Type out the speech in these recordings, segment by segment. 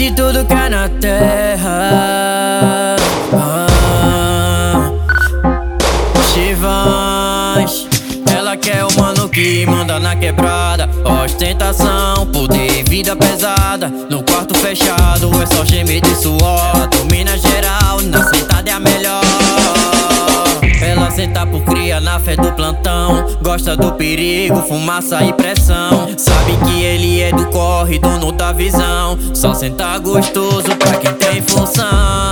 de tudo que é na terra. Chivãs, ela quer o mano que manda na quebrada. Ostentação, poder, vida pesada. No quarto fechado é só gemido de suor. Domina geral, na sentada é a melhor. Ela senta por cria na fé do plantão. Gosta do perigo, fumaça e pressão. Sabe que ele é do corre, dono da visão. Só senta gostoso pra quem tem função.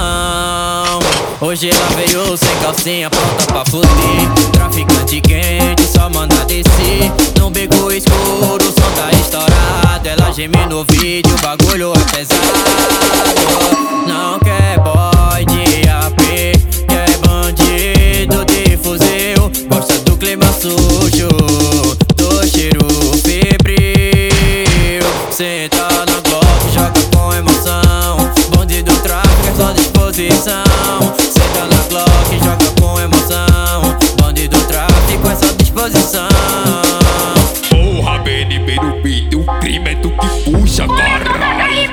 Hoje ela veio sem calcinha, pronta pra fuder. Traficante quente, só manda descer. No beco escuro, o som tá estourado. Ela geme no vídeo, o bagulho é pesado. Não quer boy de AP, quer bandido de fuzil. Gosta do clima sujo, do cheiro febril. Senta na Glock, joga com emoção. Bonde do tráfico é só disposição. Senta na Glock, joga com emoção. Bonde do tráfico é só disposição. Porra, BNB no beat, o crime é tu que puxa, caralho.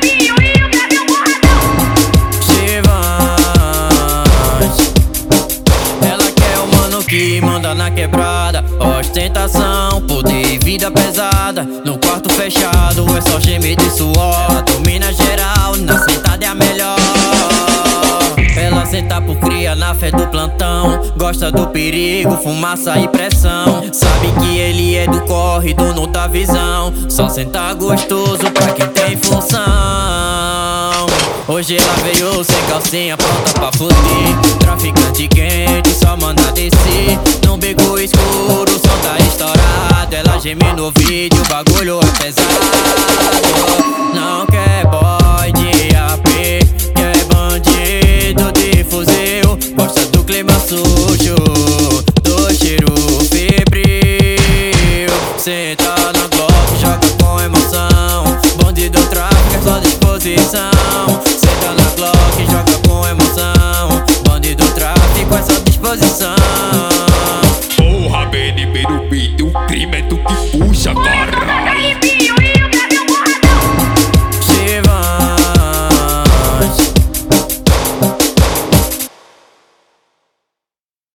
Que manda na quebrada, ostentação, poder, vida pesada. No quarto fechado é só gemido de suor. Domina geral, na sentada é a melhor. Ela senta por cria na fé do plantão. Gosta do perigo, fumaça e pressão. Sabe que ele é do corre, dono da visão. Só senta gostoso pra quem tem função. Hoje ela veio sem calcinha, pronta pra fuder. Traficante quente, só manda descer. No beco escuro, o som tá estourado. Ela geme no vídeo, o bagulho é pesado.